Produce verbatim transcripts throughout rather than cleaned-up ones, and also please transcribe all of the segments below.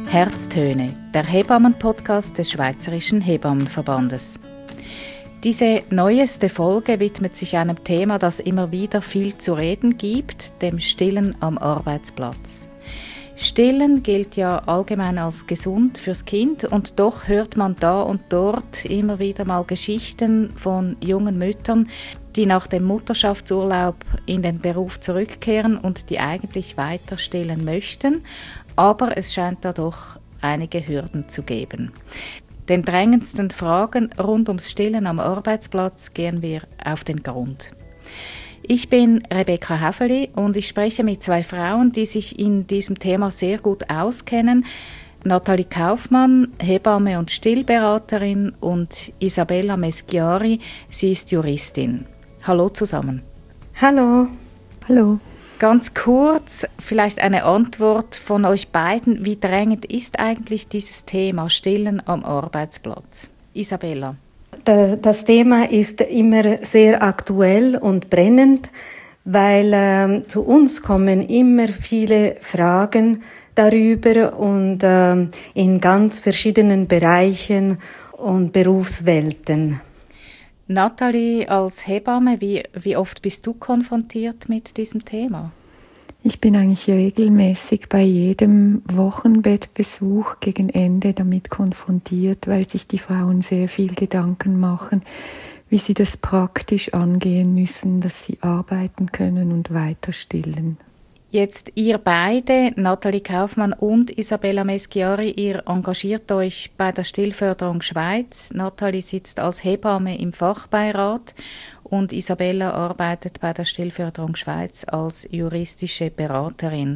Herztöne, der Hebammen-Podcast des Schweizerischen Hebammenverbandes. Diese neueste Folge widmet sich einem Thema, das immer wieder viel zu reden gibt, dem Stillen am Arbeitsplatz. Stillen gilt ja allgemein als gesund fürs Kind und doch hört man da und dort immer wieder mal Geschichten von jungen Müttern, die nach dem Mutterschaftsurlaub in den Beruf zurückkehren und die eigentlich weiter stillen möchten, aber es scheint da doch einige Hürden zu geben. Den drängendsten Fragen rund ums Stillen am Arbeitsplatz gehen wir auf den Grund. Ich bin Rebecca Häfeli und ich spreche mit zwei Frauen, die sich in diesem Thema sehr gut auskennen. Nathalie Kaufmann, Hebamme und Stillberaterin, und Isabella Meschiari, sie ist Juristin. Hallo zusammen. Hallo. Hallo. Ganz kurz, vielleicht eine Antwort von euch beiden. Wie drängend ist eigentlich dieses Thema Stillen am Arbeitsplatz? Isabella. Das Thema ist immer sehr aktuell und brennend, weil äh, zu uns kommen immer viele Fragen darüber und äh, in ganz verschiedenen Bereichen und Berufswelten. Nathalie, als Hebamme, wie, wie oft bist du konfrontiert mit diesem Thema? Ich bin eigentlich regelmäßig bei jedem Wochenbettbesuch gegen Ende damit konfrontiert, weil sich die Frauen sehr viel Gedanken machen, wie sie das praktisch angehen müssen, dass sie arbeiten können und weiter stillen. Jetzt ihr beide, Nathalie Kaufmann und Isabella Meschiari, ihr engagiert euch bei der Stillförderung Schweiz. Nathalie sitzt als Hebamme im Fachbeirat und Isabella arbeitet bei der Stillförderung Schweiz als juristische Beraterin.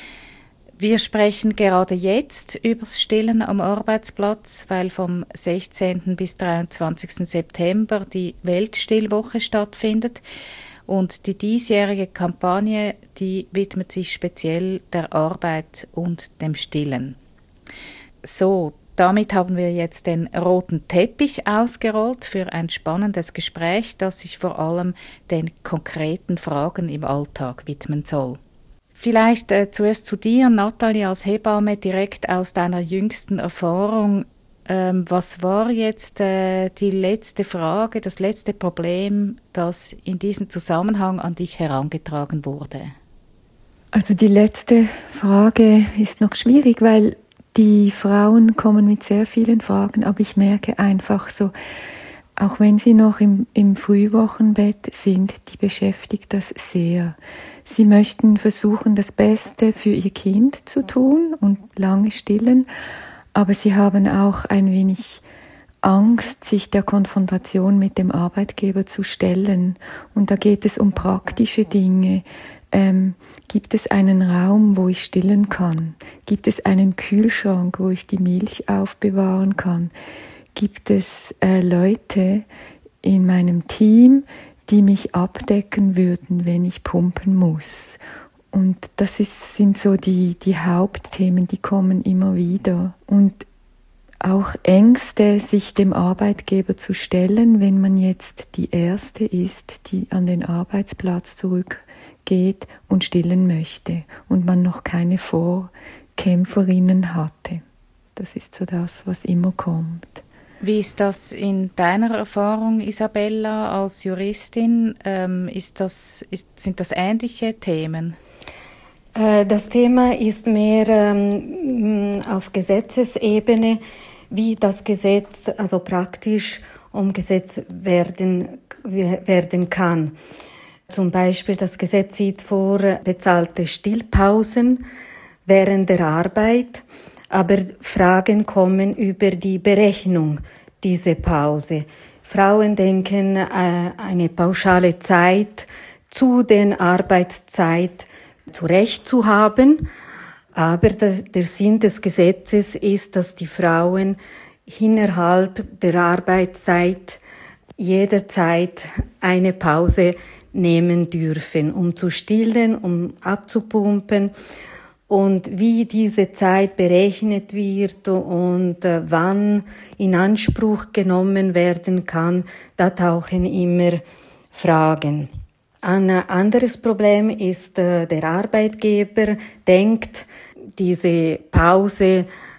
Wir sprechen gerade jetzt über das Stillen am Arbeitsplatz, weil vom sechzehnten bis dreiundzwanzigsten September die Weltstillwoche stattfindet. Und die diesjährige Kampagne, die widmet sich speziell der Arbeit und dem Stillen. So, damit haben wir jetzt den roten Teppich ausgerollt für ein spannendes Gespräch, das sich vor allem den konkreten Fragen im Alltag widmen soll. Vielleicht äh, zuerst zu dir, Nathalie, als Hebamme, direkt aus deiner jüngsten Erfahrung. Ähm, was war jetzt äh, die letzte Frage, das letzte Problem, das in diesem Zusammenhang an dich herangetragen wurde? Also die letzte Frage ist noch schwierig, weil die Frauen kommen mit sehr vielen Fragen, aber ich merke einfach so, auch wenn sie noch im, im Frühwochenbett sind, die beschäftigt das sehr. Sie möchten versuchen, das Beste für ihr Kind zu tun und lange stillen, aber sie haben auch ein wenig Angst, sich der Konfrontation mit dem Arbeitgeber zu stellen. Und da geht es um praktische Dinge. Ähm, gibt es einen Raum, wo ich stillen kann? Gibt es einen Kühlschrank, wo ich die Milch aufbewahren kann? Gibt es äh, Leute in meinem Team, die mich abdecken würden, wenn ich pumpen muss? Und das ist, sind so die, die Hauptthemen, die kommen immer wieder. Und auch Ängste, sich dem Arbeitgeber zu stellen, wenn man jetzt die Erste ist, die an den Arbeitsplatz zurückgeht und stillen möchte und man noch keine Vorkämpferinnen hatte. Das ist so das, was immer kommt. Wie ist das in deiner Erfahrung, Isabella, als Juristin? Ähm, ist das, ist, sind das ähnliche Themen? Das Thema ist mehr ähm, auf Gesetzesebene, wie das Gesetz also praktisch umgesetzt werden, werden kann. Zum Beispiel das Gesetz sieht vor bezahlte Stillpausen während der Arbeit, aber Fragen kommen über die Berechnung dieser Pause. Frauen denken äh, eine pauschale Zeit zu den Arbeitszeit zurecht zu haben, aber das, der Sinn des Gesetzes ist, dass die Frauen innerhalb der Arbeitszeit jederzeit eine Pause nehmen dürfen, um zu stillen, um abzupumpen. Und wie diese Zeit berechnet wird und äh, wann in Anspruch genommen werden kann, da tauchen immer Fragen. Ein anderes Problem ist, äh, der Arbeitgeber denkt, diese Pause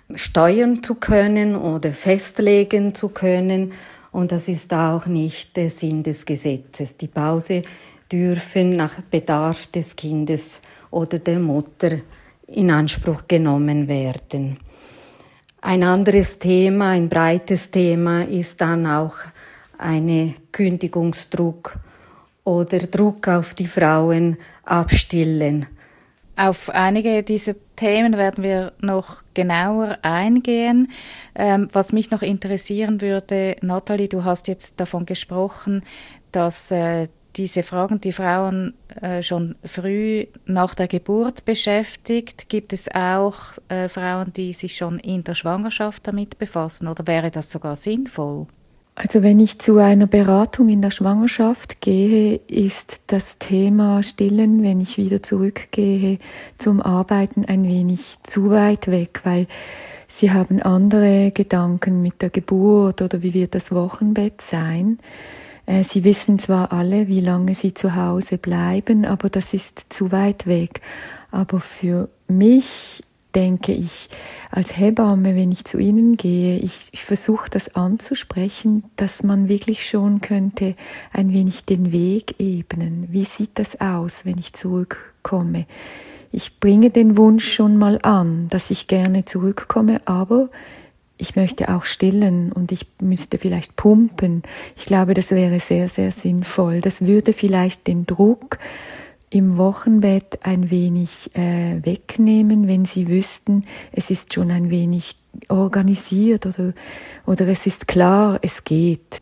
steuern zu können oder festlegen zu können. Und das ist auch nicht der Sinn des Gesetzes. Die Pause dürfen nach Bedarf des Kindes oder der Mutter in Anspruch genommen werden. Ein anderes Thema, ein breites Thema ist dann auch eine Kündigungsdruck oder Druck auf die Frauen abstillen. Auf einige dieser Themen werden wir noch genauer eingehen. Ähm, was mich noch interessieren würde, Nathalie, du hast jetzt davon gesprochen, dass äh, diese Fragen die Frauen äh, schon früh nach der Geburt beschäftigt. Gibt es auch äh, Frauen, die sich schon in der Schwangerschaft damit befassen, oder wäre das sogar sinnvoll? Also wenn ich zu einer Beratung in der Schwangerschaft gehe, ist das Thema Stillen, wenn ich wieder zurückgehe zum Arbeiten, ein wenig zu weit weg, weil sie haben andere Gedanken mit der Geburt oder wie wird das Wochenbett sein. Sie wissen zwar alle, wie lange sie zu Hause bleiben, aber das ist zu weit weg. Aber für mich denke ich, als Hebamme, wenn ich zu Ihnen gehe, ich, ich versuche das anzusprechen, dass man wirklich schon könnte ein wenig den Weg ebnen. Wie sieht das aus, wenn ich zurückkomme? Ich bringe den Wunsch schon mal an, dass ich gerne zurückkomme, aber ich möchte auch stillen und ich müsste vielleicht pumpen. Ich glaube, das wäre sehr, sehr sinnvoll. Das würde vielleicht den Druck im Wochenbett ein wenig äh, wegnehmen, wenn Sie wüssten, es ist schon ein wenig organisiert oder, oder es ist klar, es geht.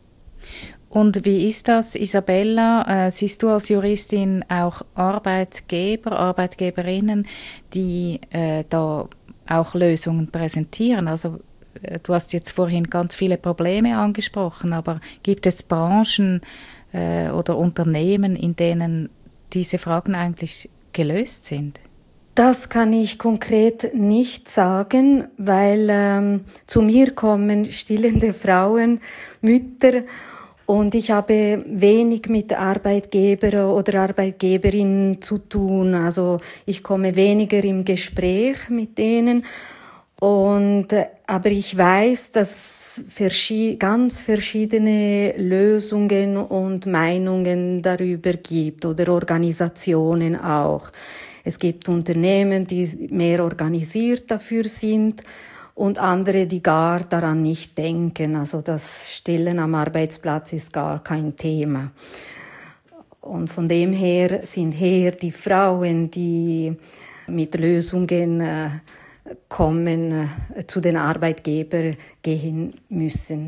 Und wie ist das, Isabella? Äh, siehst du als Juristin auch Arbeitgeber, Arbeitgeberinnen, die äh, da auch Lösungen präsentieren? Also äh, du hast jetzt vorhin ganz viele Probleme angesprochen, aber gibt es Branchen äh, oder Unternehmen, in denen diese Fragen eigentlich gelöst sind? Das kann ich konkret nicht sagen, weil ähm, zu mir kommen stillende Frauen, Mütter, und ich habe wenig mit Arbeitgeber oder Arbeitgeberinnen zu tun. Also ich komme weniger im Gespräch mit denen. Und, aber ich weiß, dass verschi- ganz verschiedene Lösungen und Meinungen darüber gibt oder Organisationen auch. Es gibt Unternehmen, die mehr organisiert dafür sind und andere, die gar daran nicht denken. Also das Stillen am Arbeitsplatz ist gar kein Thema. Und von dem her sind eher die Frauen, die mit Lösungen äh, kommen, äh, zu den Arbeitgebern gehen müssen.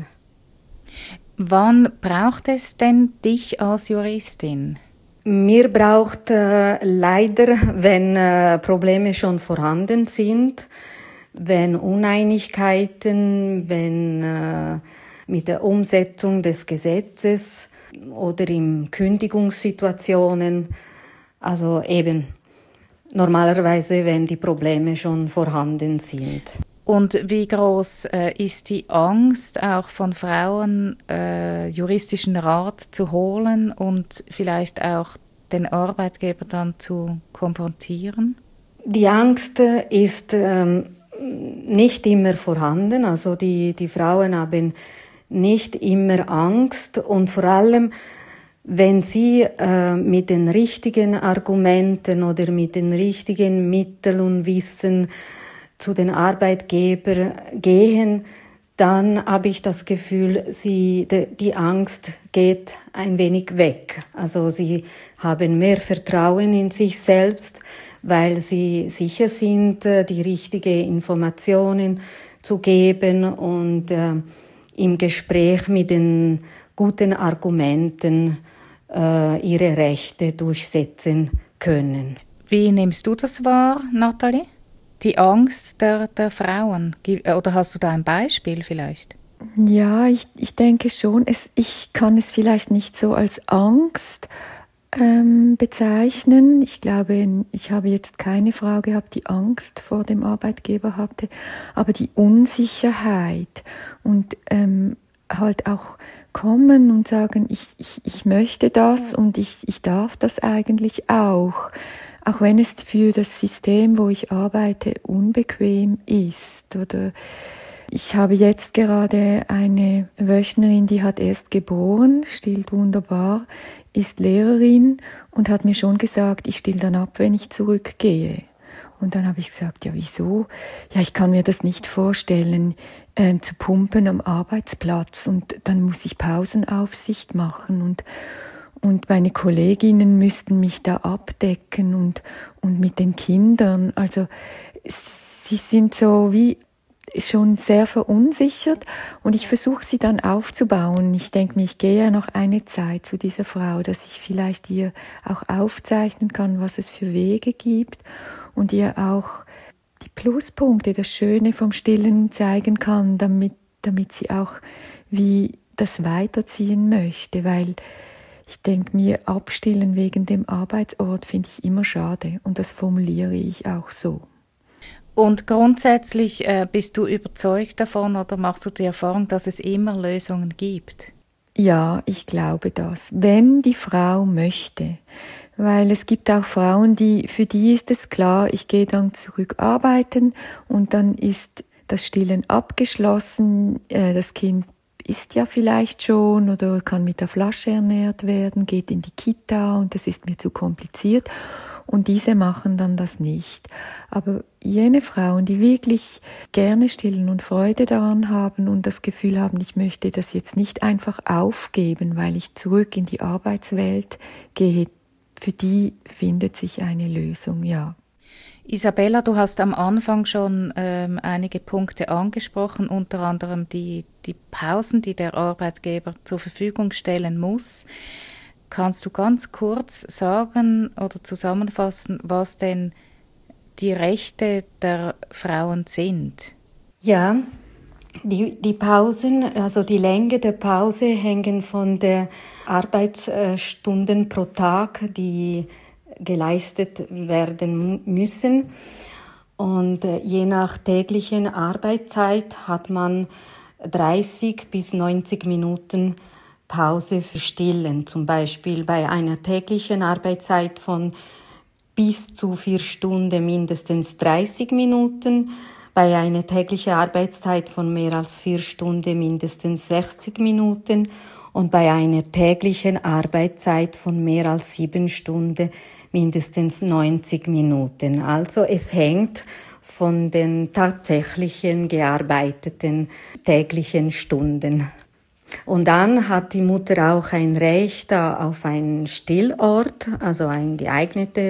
Wann braucht es denn dich als Juristin? Mir braucht äh, leider, wenn äh, Probleme schon vorhanden sind, wenn Uneinigkeiten, wenn äh, mit der Umsetzung des Gesetzes oder in Kündigungssituationen, also eben normalerweise, wenn die Probleme schon vorhanden sind. Und wie groß äh, ist die Angst, auch von Frauen äh, juristischen Rat zu holen und vielleicht auch den Arbeitgeber dann zu konfrontieren? Die Angst ist ähm, nicht immer vorhanden. Also die, die Frauen haben nicht immer Angst und vor allem, wenn sie äh, mit den richtigen Argumenten oder mit den richtigen Mitteln und Wissen zu den Arbeitgebern gehen, dann habe ich das Gefühl, sie, die Angst geht ein wenig weg. Also sie haben mehr Vertrauen in sich selbst, weil sie sicher sind, die richtigen Informationen zu geben und äh, im Gespräch mit den guten Argumenten äh, ihre Rechte durchsetzen können. Wie nimmst du das wahr, Nathalie? Die Angst der, der Frauen? Oder hast du da ein Beispiel vielleicht? Ja, ich, ich denke schon. Es, ich kann es vielleicht nicht so als Angst ähm, bezeichnen. Ich glaube, ich habe jetzt keine Frau gehabt, die Angst vor dem Arbeitgeber hatte, aber die Unsicherheit und ähm, halt auch kommen und sagen, ich, ich, ich möchte das und ich, ich darf das eigentlich auch. auch wenn es für das System, wo ich arbeite, unbequem ist. Oder ich habe jetzt gerade eine Wöchnerin, die hat erst geboren, stillt wunderbar, ist Lehrerin und hat mir schon gesagt, ich still dann ab, wenn ich zurückgehe. Und dann habe ich gesagt, ja, wieso? Ja, ich kann mir das nicht vorstellen, äh, zu pumpen am Arbeitsplatz und dann muss ich Pausenaufsicht machen und und meine Kolleginnen müssten mich da abdecken und und mit den Kindern. Also sie sind so wie schon sehr verunsichert und ich versuche sie dann aufzubauen. Ich denke mir, ich gehe ja noch eine Zeit zu dieser Frau, dass ich vielleicht ihr auch aufzeichnen kann, was es für Wege gibt und ihr auch die Pluspunkte, das Schöne vom Stillen zeigen kann, damit, damit sie auch wie das weiterziehen möchte, weil ich denke mir, abstillen wegen dem Arbeitsort finde ich immer schade und das formuliere ich auch so. Und grundsätzlich äh, bist du überzeugt davon oder machst du die Erfahrung, dass es immer Lösungen gibt? Ja, ich glaube das, wenn die Frau möchte. Weil es gibt auch Frauen, die, für die ist es klar, ich gehe dann zurück arbeiten und dann ist das Stillen abgeschlossen, äh, das Kind isst ja vielleicht schon oder kann mit der Flasche ernährt werden, geht in die Kita und das ist mir zu kompliziert. Und diese machen dann das nicht. Aber jene Frauen, die wirklich gerne stillen und Freude daran haben und das Gefühl haben, ich möchte das jetzt nicht einfach aufgeben, weil ich zurück in die Arbeitswelt gehe, für die findet sich eine Lösung, ja. Isabella, du hast am Anfang schon ähm, einige Punkte angesprochen, unter anderem die, die Pausen, die der Arbeitgeber zur Verfügung stellen muss. Kannst du ganz kurz sagen oder zusammenfassen, was denn die Rechte der Frauen sind? Ja, die, die Pausen, also die Länge der Pause hängen von der Arbeitsstunden pro Tag, die geleistet werden müssen. Und je nach täglichen Arbeitszeit hat man dreißig bis neunzig Minuten Pause für Stillen. Zum Beispiel bei einer täglichen Arbeitszeit von bis zu vier Stunden mindestens dreißig Minuten, bei einer täglichen Arbeitszeit von mehr als vier Stunden mindestens sechzig Minuten und bei einer täglichen Arbeitszeit von mehr als sieben Stunden mindestens neunzig Minuten. Also es hängt von den tatsächlichen gearbeiteten täglichen Stunden. Und dann hat die Mutter auch ein Recht auf einen Stillort, also einen geeigneten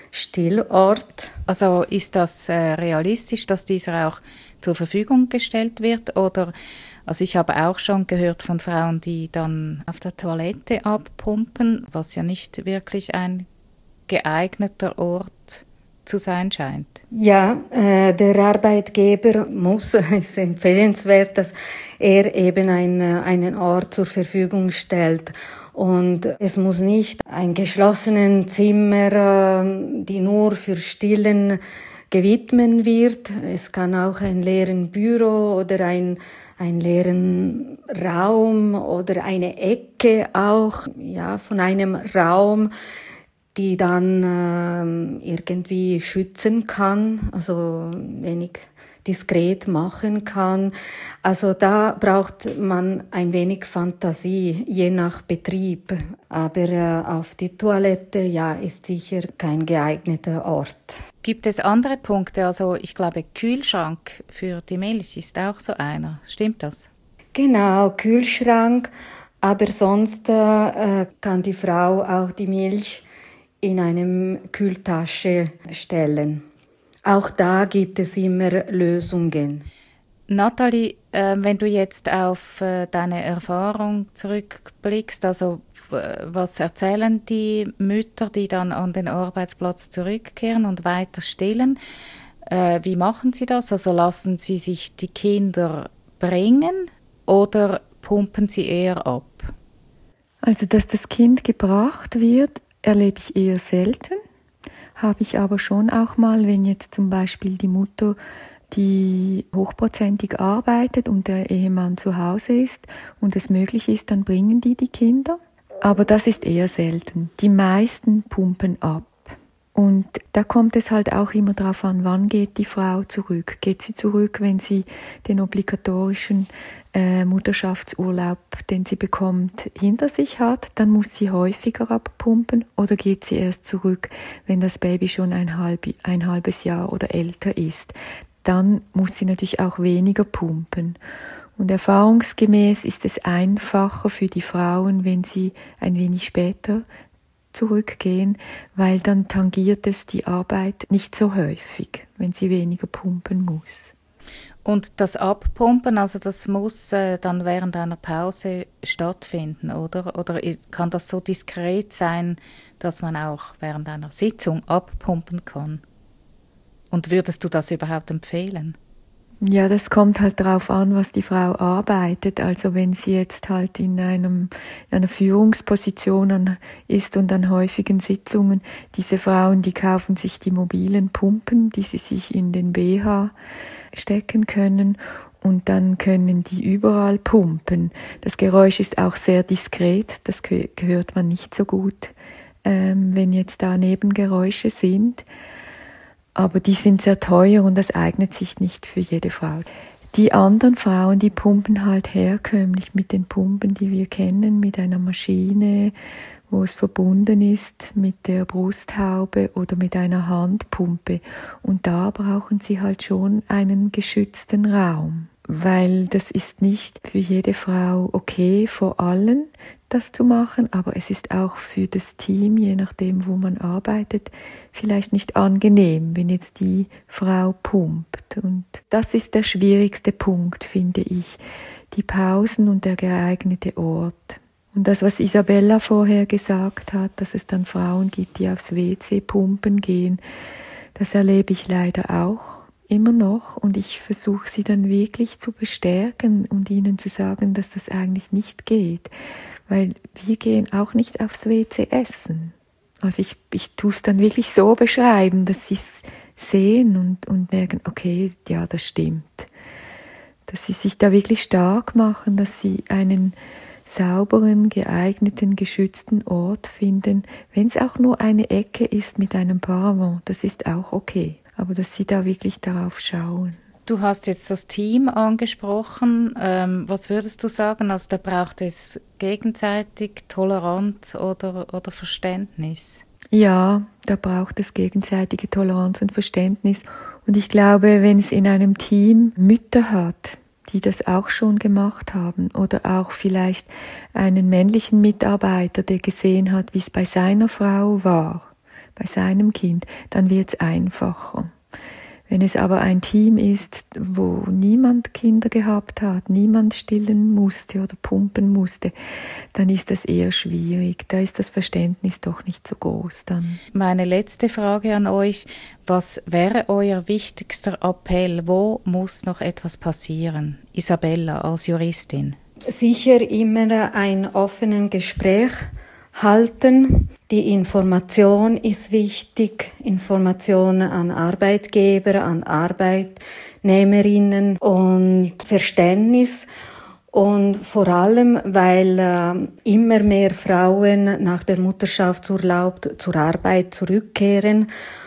Stillort. Also ist das äh, realistisch, dass dieser auch zur Verfügung gestellt wird? Oder, also ich habe auch schon gehört von Frauen, die dann auf der Toilette abpumpen, was ja nicht wirklich ein geeigneter Ort zu sein scheint. Ja, äh, der Arbeitgeber muss, es ist empfehlenswert, dass er eben ein, einen Ort zur Verfügung stellt. Und es muss nicht ein geschlossenes Zimmer, äh, die nur für Stillen gewidmet wird. Es kann auch ein leeren Büro oder ein ein leeren Raum oder eine Ecke auch, ja, von einem Raum, die dann ähm, irgendwie schützen kann, also wenig diskret machen kann. Also da braucht man ein wenig Fantasie, je nach Betrieb. Aber äh, auf die Toilette, ja, ist sicher kein geeigneter Ort. Gibt es andere Punkte? Also ich glaube, Kühlschrank für die Milch ist auch so einer. Stimmt das? Genau, Kühlschrank. Aber sonst äh, kann die Frau auch die Milch in einem Kühltasche stellen. Auch da gibt es immer Lösungen. Nathalie, äh, wenn du jetzt auf äh, deine Erfahrung zurückblickst, also w- was erzählen die Mütter, die dann an den Arbeitsplatz zurückkehren und weiter stillen? Äh, wie machen sie das? Also lassen sie sich die Kinder bringen oder pumpen sie eher ab? Also, dass das Kind gebracht wird, erlebe ich eher selten. Habe ich aber schon auch mal, wenn jetzt zum Beispiel die Mutter, die hochprozentig arbeitet und der Ehemann zu Hause ist und es möglich ist, dann bringen die die Kinder. Aber das ist eher selten. Die meisten pumpen ab. Und da kommt es halt auch immer darauf an, wann geht die Frau zurück. Geht sie zurück, wenn sie den obligatorischen äh, Mutterschaftsurlaub, den sie bekommt, hinter sich hat, dann muss sie häufiger abpumpen, oder geht sie erst zurück, wenn das Baby schon ein, halb, ein halbes Jahr oder älter ist. Dann muss sie natürlich auch weniger pumpen. Und erfahrungsgemäß ist es einfacher für die Frauen, wenn sie ein wenig später zurückgehen, weil dann tangiert es die Arbeit nicht so häufig, wenn sie weniger pumpen muss. Und das Abpumpen, also das muss äh, dann während einer Pause stattfinden, oder? Oder ist, kann das so diskret sein, dass man auch während einer Sitzung abpumpen kann? Und würdest du das überhaupt empfehlen? Ja, das kommt halt darauf an, was die Frau arbeitet. Also wenn sie jetzt halt in einem, in einer Führungsposition ist und an häufigen Sitzungen, diese Frauen, die kaufen sich die mobilen Pumpen, die sie sich in den B H stecken können, und dann können die überall pumpen. Das Geräusch ist auch sehr diskret, das hört man nicht so gut, ähm, wenn jetzt da Nebengeräusche sind. Aber die sind sehr teuer und das eignet sich nicht für jede Frau. Die anderen Frauen, die pumpen halt herkömmlich mit den Pumpen, die wir kennen, mit einer Maschine, wo es verbunden ist mit der Brusthaube oder mit einer Handpumpe. Und da brauchen sie halt schon einen geschützten Raum, weil das ist nicht für jede Frau okay, vor allen das zu machen, aber es ist auch für das Team, je nachdem, wo man arbeitet, vielleicht nicht angenehm, wenn jetzt die Frau pumpt. Und das ist der schwierigste Punkt, finde ich, die Pausen und der geeignete Ort. Und das, was Isabella vorher gesagt hat, dass es dann Frauen gibt, die aufs W C pumpen gehen, das erlebe ich leider auch immer noch, und ich versuche sie dann wirklich zu bestärken und ihnen zu sagen, dass das eigentlich nicht geht, weil wir gehen auch nicht aufs W C essen. Also ich, ich tue es dann wirklich so beschreiben, dass sie es sehen und, und merken, okay, ja, das stimmt. Dass sie sich da wirklich stark machen, dass sie einen sauberen, geeigneten, geschützten Ort finden, wenn es auch nur eine Ecke ist mit einem Paravent, das ist auch okay. Aber dass sie da wirklich darauf schauen. Du hast jetzt das Team angesprochen. Ähm, was würdest du sagen? Also da braucht es gegenseitig Toleranz oder, oder Verständnis? Ja, da braucht es gegenseitige Toleranz und Verständnis. Und ich glaube, wenn es in einem Team Mütter hat, die das auch schon gemacht haben, oder auch vielleicht einen männlichen Mitarbeiter, der gesehen hat, wie es bei seiner Frau war, bei seinem Kind, dann wird es einfacher. Wenn es aber ein Team ist, wo niemand Kinder gehabt hat, niemand stillen musste oder pumpen musste, dann ist das eher schwierig. Da ist das Verständnis doch nicht so groß dann. Meine letzte Frage an euch: Was wäre euer wichtigster Appell? Wo muss noch etwas passieren? Isabella als Juristin. Sicher immer ein offenes Gespräch halten. Die Information ist wichtig, Information an Arbeitgeber, an Arbeitnehmerinnen und Verständnis. Und vor allem, weil äh, immer mehr Frauen nach der Mutterschaftsurlaub zur Arbeit zurückkehren.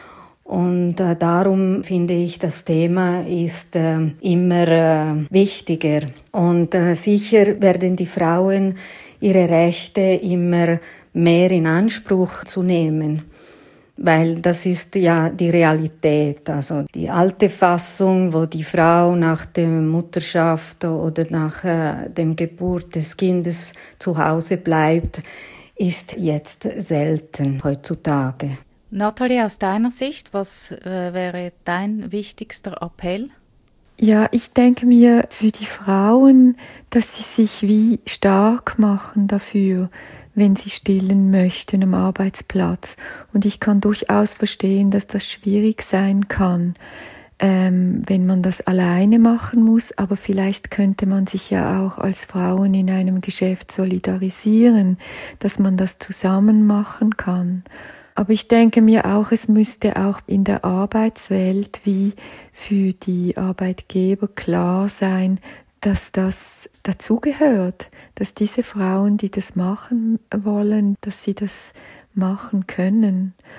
Und äh, darum finde ich, das Thema ist äh, immer äh, wichtiger. Und äh, sicher werden die Frauen ihre Rechte immer mehr in Anspruch zu nehmen, weil das ist ja die Realität. Also die alte Fassung, wo die Frau nach der Mutterschaft oder nach äh, dem Geburt des Kindes zu Hause bleibt, ist jetzt selten heutzutage. Nathalie, aus deiner Sicht, was äh, wäre dein wichtigster Appell? Ja, ich denke mir für die Frauen, dass sie sich wie stark machen dafür, wenn sie stillen möchten am Arbeitsplatz. Und ich kann durchaus verstehen, dass das schwierig sein kann, ähm, wenn man das alleine machen muss. Aber vielleicht könnte man sich ja auch als Frauen in einem Geschäft solidarisieren, dass man das zusammen machen kann. Aber ich denke mir auch, es müsste auch in der Arbeitswelt wie für die Arbeitgeber klar sein, dass das dazugehört, dass diese Frauen, die das machen wollen, dass sie das machen können.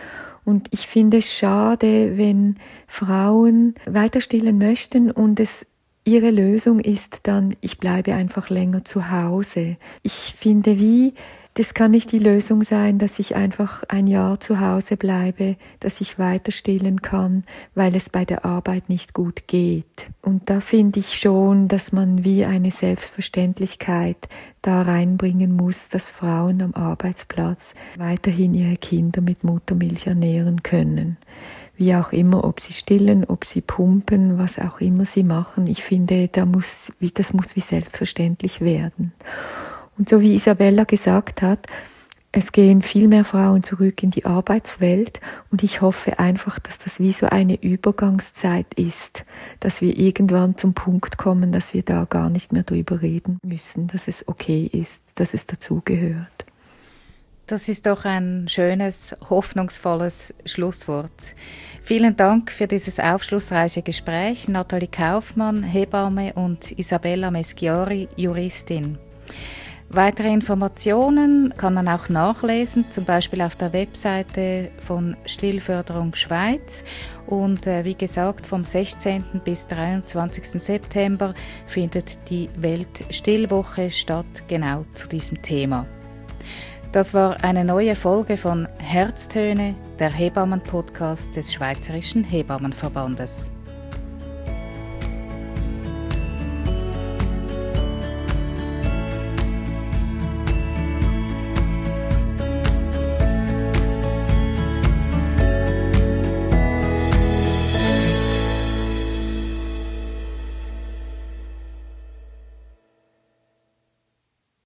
Und ich finde es schade, wenn Frauen weiter stillen möchten und es ihre Lösung ist dann, ich bleibe einfach länger zu Hause. Ich finde, wie, das kann nicht die Lösung sein, dass ich einfach ein Jahr zu Hause bleibe, dass ich weiter stillen kann, weil es bei der Arbeit nicht gut geht. Und da finde ich schon, dass man wie eine Selbstverständlichkeit da reinbringen muss, dass Frauen am Arbeitsplatz weiterhin ihre Kinder mit Muttermilch ernähren können. Wie auch immer, ob sie stillen, ob sie pumpen, was auch immer sie machen. Ich finde, da muss, das muss wie selbstverständlich werden. Und so wie Isabella gesagt hat, es gehen viel mehr Frauen zurück in die Arbeitswelt und ich hoffe einfach, dass das wie so eine Übergangszeit ist, dass wir irgendwann zum Punkt kommen, dass wir da gar nicht mehr drüber reden müssen, dass es okay ist, dass es dazugehört. Das ist doch ein schönes, hoffnungsvolles Schlusswort. Vielen Dank für dieses aufschlussreiche Gespräch, Nathalie Kaufmann, Hebamme, und Isabella Meschiori, Juristin. Weitere Informationen kann man auch nachlesen, zum Beispiel auf der Webseite von Stillförderung Schweiz. Und äh, wie gesagt, vom sechzehnten bis dreiundzwanzigsten September findet die Weltstillwoche statt, genau zu diesem Thema. Das war eine neue Folge von Herztöne, der Hebammen-Podcast des Schweizerischen Hebammenverbandes.